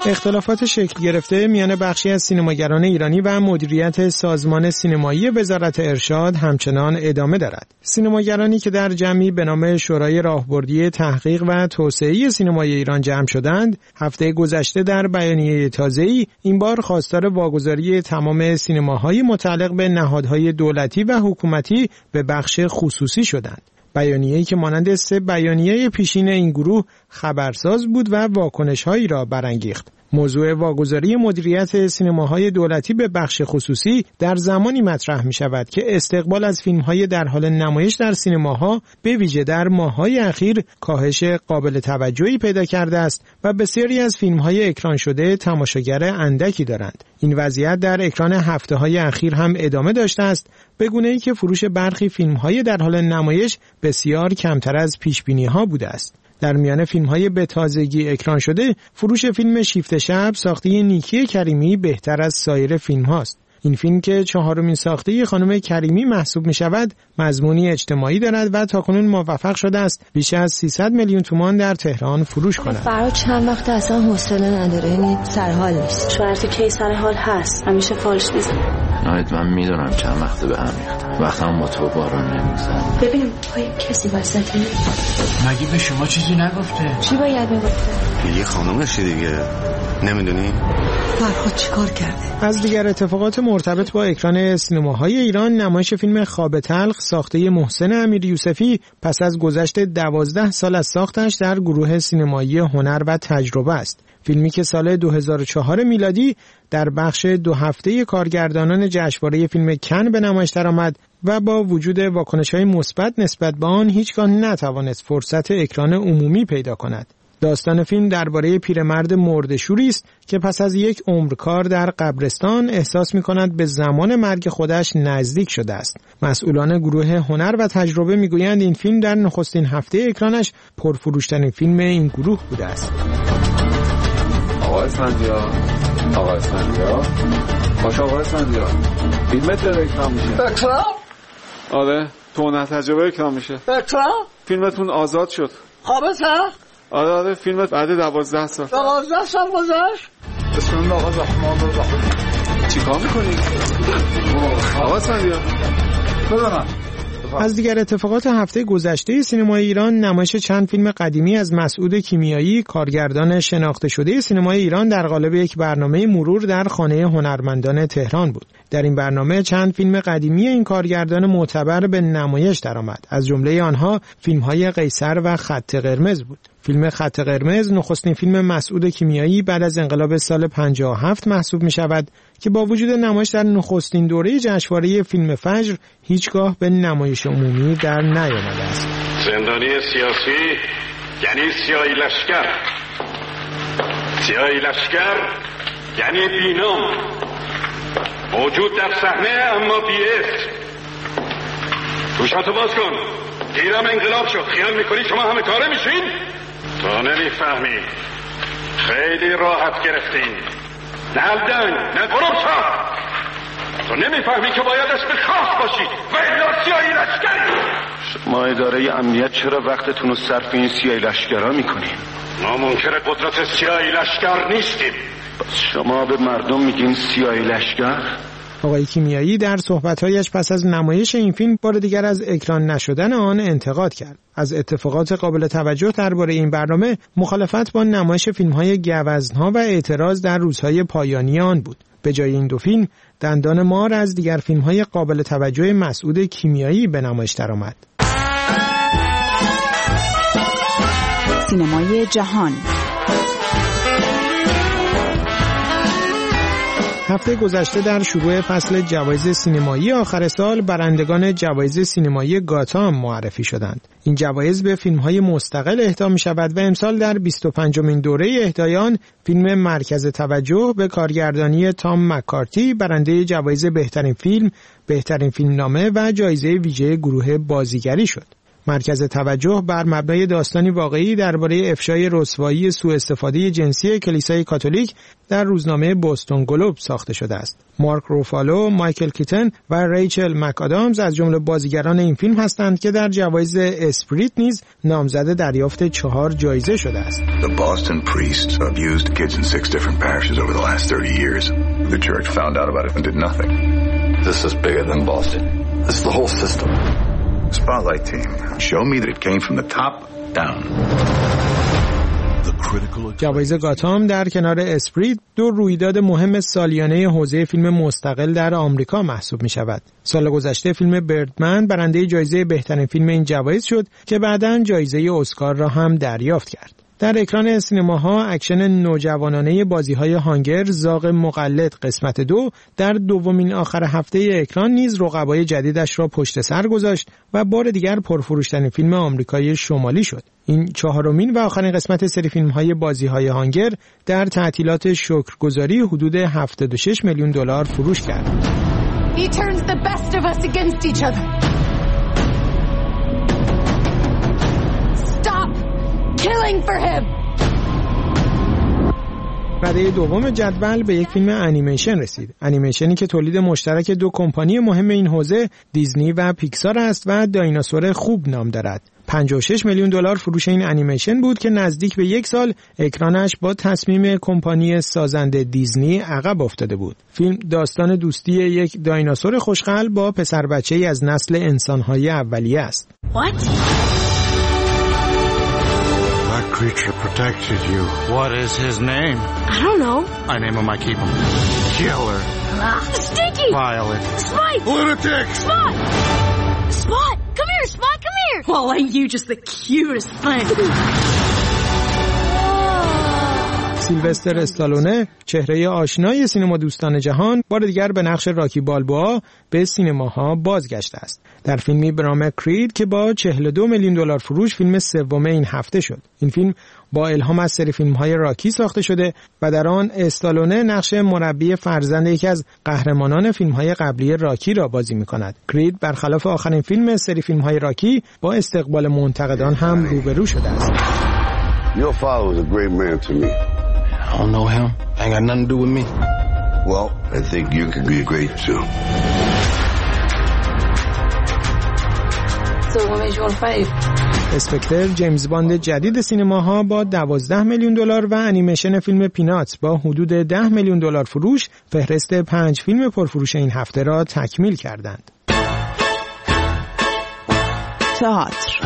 اختلافات شکل گرفته میان بخشی از سینماگران ایرانی و مدیریت سازمان سینمایی وزارت ارشاد همچنان ادامه دارد. سینماگرانی که در جمعی به نام شورای راهبردی تحقیق و توسعه سینمای ایران جمع شدند، هفته گذشته در بیانیه تازه‌ای این بار خواستار واگذاری تمام سینماهای متعلق به نهادهای دولتی و حکومتی به بخش خصوصی شدند. بیانیه‌ای که مانند 3 بیانیه پیشین این گروه خبرساز بود و واکنش‌هایی را برانگیخت. موضوع واگذاری مدیریت سینماهای دولتی به بخش خصوصی در زمانی مطرح می شود که استقبال از فیلم‌های در حال نمایش در سینماها به ویژه در ماه‌های اخیر کاهش قابل توجهی پیدا کرده است و بسیاری از فیلم‌های اکران شده تماشاگر اندکی دارند. این وضعیت در اکران هفته‌های اخیر هم ادامه داشته است، به گونه‌ای که فروش برخی فیلم‌های در حال نمایش بسیار کمتر از پیش‌بینی‌ها بوده است. در میان فیلم‌های به تازگی اکران شده، فروش فیلم شیفت شب ساخته نیکی کریمی بهتر از سایر فیلم‌هاست. این فیلم که 4مین ساخته خانم کریمی محسوب می‌شود، مضمونی اجتماعی دارد و تاکنون موفق شده است بیش از 300 میلیون تومان در تهران فروش کند. فراد چند وقت اصلا حوصله نداره، یعنی سرحال نیست. شوهرت کی سرحال هست، همیشه فالش میزنه. ناید من میدونم چند وقته به هم ریختم، وقتم با تو بارون نمیزن. ببینیم پای کسی وسطی؟ مگه به شما چیزی نگفته؟ چی باید میگفته؟ یه خانومشه دیگه، نمیدونی؟ فرهاد چیکار کرده؟ از دیگر اتفاقات مرتبط با اکران سینماهای ایران، نمایش فیلم خواب تلخ ساخته محسن امیریوسفی پس از گذشت 12 سال از ساختش در گروه سینمایی هنر و تجربه است. فیلمی که سال 2004 میلادی در بخش 2 هفته کارگردانان جشنواره فیلم کن به نمایش درآمد و با وجود واکنش‌های مثبت نسبت به آن هیچگاه نتوانست فرصت اکران عمومی پیدا کند. داستان فیلم درباره پیرمرد مرده‌شوری است که پس از یک عمر کار در قبرستان احساس می‌کند به زمان مرگ خودش نزدیک شده است. مسئولان گروه هنر و تجربه می‌گویند این فیلم در نخستین هفته اکرانش پرفروش‌ترین فیلم این گروه بوده است. آقای اسفندیار باشه آقای اسفندیار، فیلمت داره اکرام میشه. اکرام؟ آره، تو نه تجربه اکرام میشه. اکرام؟ فیلمتون آزاد شد. خوابه سخت؟ آره فیلمت بعد 12 سال. 12 سال گذشت؟ بسم الله الرحمن الرحیم. چیکار میکنی؟ آقا اسفندیار بدونم. از دیگر اتفاقات هفته گذشته سینمای ایران، نمایش چند فیلم قدیمی از مسعود کیمیایی، کارگردان شناخته شده سینمای ایران، در قالب یک برنامه مرور در خانه هنرمندان تهران بود. در این برنامه چند فیلم قدیمی این کارگردان معتبر به نمایش درآمد. از جمله آنها فیلم‌های قیصر و خط قرمز بود. فیلم خط قرمز نخستین فیلم مسعود کیمیایی بعد از انقلاب سال 57 محسوب می شود که با وجود نمایش در نخستین دوره جشنواره فیلم فجر هیچگاه به نمایش عمومی در نیامده است. زندانی سیاسی یعنی سیاهی لشکر، سیاهی لشکر یعنی بینام، موجود در صحنه اما بی‌اسم. گوشاتو باز کن، دیرم انقلاب شد، خیال میکنی شما همه کاره میشین؟ تو نمیفهمی، خیلی راحت گرفتین. نه الدن، نه قربشا، تو نمیفهمی که باید اسم خاص باشی و الا سیاهی لشکری. شما اداره امنیت چرا وقتتون رو صرف این سیاهی لشکرها میکنین؟ ما منکر قدرت سیاهی لشکر نیستیم. شما به مردم میگین سیاهی لشکر؟ آقای کیمیایی در صحبت‌هایش پس از نمایش این فیلم بار دیگر از اکران نشدن آن انتقاد کرد. از اتفاقات قابل توجه درباره این برنامه مخالفت با نمایش فیلم‌های گوزن‌ها و اعتراض در روزهای پایانی آن بود. به جای این 2 فیلم، دندان مار از دیگر فیلم‌های قابل توجه مسعود کیمیایی به نمایش درآمد. سینمای جهان. هفته گذشته در شروع فصل جوایز سینمایی آخر سال برندگان جوایز سینمایی گاتام معرفی شدند. این جوایز به فیلم‌های مستقل اهدا می‌شود و امسال در 25مین دوره اهدای فیلم مرکز توجه به کارگردانی تام مکارتی برنده جوایز بهترین فیلم، بهترین فیلمنامه و جایزه ویژه گروه بازیگری شد. مرکز توجه بر مبنای داستانی واقعی درباره افشای رسوایی سوء استفاده جنسی کلیسای کاتولیک در روزنامه بوستون گلوب ساخته شده است. مارک روفالو، مایکل کیتن و ریچل مک آدامز از جمله بازیگران این فیلم هستند که در جوایز اسپریت نیز نامزد دریافت 4 جایزه شده است. The Boston priests abused kids in 6 different parishes over the last 30 years. The church found out about it and did nothing. This is bigger than Boston. This is the whole system. Spotlight team, show me that it came from the top down. جوایز گاتام در کنار اسپریت 2 رویداد مهم سالیانه حوزه فیلم مستقل در آمریکا محسوب می شود. سال گذشته فیلم بردمن برنده جایزه بهترین فیلم این جوایز شد که بعداً جایزه اسکار را هم دریافت کرد. در اکران سینماها اکشن نوجوانانه بازی‌های هانگر زاغ مقلد قسمت 2 در دومین آخر هفته اکران نیز رقبای جدیدش را پشت سر گذاشت و بار دیگر پرفروشترین فیلم آمریکای شمالی شد. این 4مین و آخرین قسمت سری فیلم‌های بازی‌های هانگر در تعطیلات شکرگزاری حدود $76 میلیون فروش کرد. He turns the best of us against each other. Stop killing for him. رده دوم جدول به یک فیلم انیمیشن رسید. انیمیشنی که تولید مشترک 2 کمپانی مهم این حوزه دیزنی و پیکسار است و دایناسور خوب نام دارد. $56 میلیون فروش این انیمیشن بود که نزدیک به 1 سال اکرانش با تصمیم کمپانی سازنده دیزنی عقب افتاده بود. فیلم داستان دوستی یک دایناسور خوشقلب با پسر بچه‌ای از نسل انسان‌های اولیه است. That creature protected you. What is his name? I don't know. I name him, I keep him. Killer. Stinky. Violet. Spike. Lunatic. Spot. Spot. Come here, Spot. Come here. Well, ain't you just the cutest thing? سیلوستر استالونه، چهره آشنای سینما دوستان جهان، بار دیگر به نقش راکی بالبوآ به سینماها بازگشته است. در فیلمی به نام کرید که با $42 میلیون فروش فیلم سوم این هفته شد. این فیلم با الهام از سری فیلم‌های راکی ساخته شده و در آن استالونه نقش مربی فرزند یکی از قهرمانان فیلم‌های قبلی راکی را بازی می‌کند. کرید برخلاف آخرین فیلم سری فیلم‌های راکی با استقبال منتقدان هم روبرو شده است. Your father was a great man to me. I don't know him. Ain't got nothing to do with me. Well, I think you can be great too. So what made you want to fight? اسپکتر جیمز باند جدید سینماها با $12 میلیون و انیمیشن فیلم پیناتس با حدود $10 میلیون فروش فهرست 5 فیلم پرفروش این هفته را تکمیل کردند. تئاتر.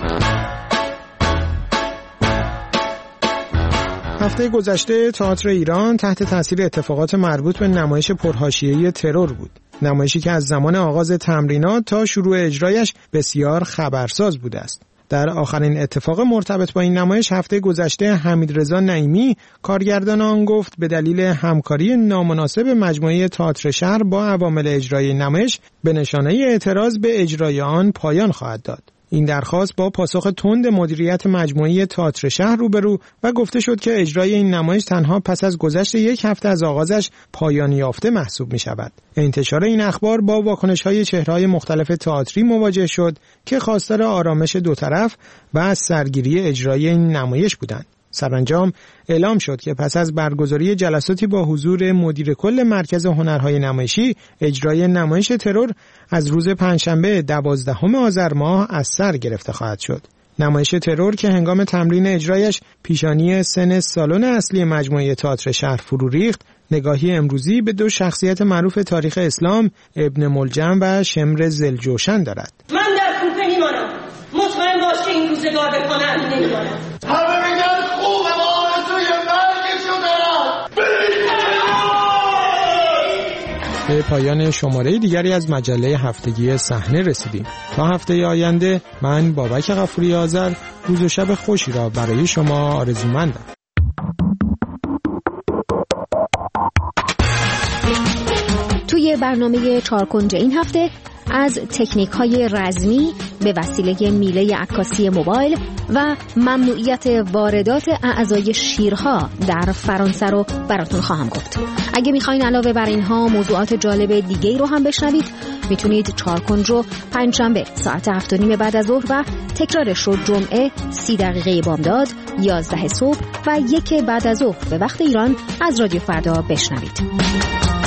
هفته گذشته تئاتر ایران تحت تاثیر اتفاقات مربوط به نمایش پرحاشیه‌ای ترور بود. نمایشی که از زمان آغاز تمرینات تا شروع اجرایش بسیار خبرساز بوده است. در آخرین اتفاق مرتبط با این نمایش هفته گذشته حمیدرضا نعیمی کارگردان آن گفت به دلیل همکاری نامناسب مجموعه تئاتر شهر با عوامل اجرای نمایش به نشانه اعتراض به اجرای آن پایان خواهد داد. این درخواست با پاسخ تند مدیریت مجموعه تئاتر شهر روبرو و گفته شد که اجرای این نمایش تنها پس از گذشت 1 هفته از آغازش پایان یافته محسوب می شود. انتشار این اخبار با واکنش‌های چهره‌های مختلف تئاتری مواجه شد که خواستار آرامش 2 طرف و از سرگیری اجرای این نمایش بودند. سرانجام اعلام شد که پس از برگزاری جلساتی با حضور مدیر کل مرکز هنرهای نمایشی، اجرای نمایش ترور از روز پنجشنبه 12 آذر ماه از سر گرفته خواهد شد. نمایش ترور که هنگام تمرین اجرایش پیشانی سن سالن اصلی مجموعه تئاتر شهر فرو ریخت، نگاهی امروزی به 2 شخصیت معروف تاریخ اسلام، ابن ملجم و شمر ذوالجوشن دارد. من در کوپه میمانم. مطمئن باش که این روزگار به خانه نمیماند. همه میگن خوبه و آرزوی مرگشو دارم. به پایان شماره دیگری از مجله هفتگی صحنه رسیدیم. تا هفته آینده من بابک غفوری آذر روز و شب خوشی را برای شما آرزومندم. توی برنامه 4 کنج این هفته از تکنیک‌های رزمی به وسیله میله عکاسی موبایل و ممنوعیت واردات اعضای شیرها در فرانسه رو براتون خواهم گفت. اگه میخواین علاوه بر اینها موضوعات جالب دیگه‌ای رو هم بشنوید، میتونید چهارکنج رو پنجشنبه ساعت 7:30 بعد از ظهر و تکرارش رو جمعه 30 دقیقه بامداد 11 صبح و 1 بعد از ظهر به وقت ایران از رادیو فردا بشنوید.